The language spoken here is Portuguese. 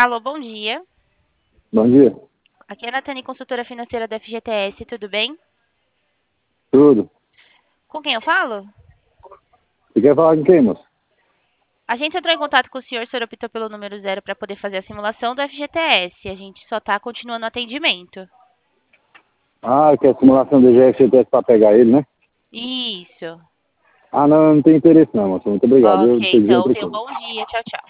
Alô, bom dia. Bom dia. Aqui é a Natane, consultora financeira da FGTS, tudo bem? Tudo. Com quem eu falo? Você quer falar com quem, moço? A gente entrou em contato com o senhor optou pelo número 0 para poder fazer a simulação do FGTS. A gente só está continuando o atendimento. Ah, que é a simulação do GFTS para pegar ele, né? Isso. Ah, não, eu não tenho interesse não, moço. Muito obrigado. Ok, Eu desejo então outra tenha um coisa. bom dia. Tchau, tchau.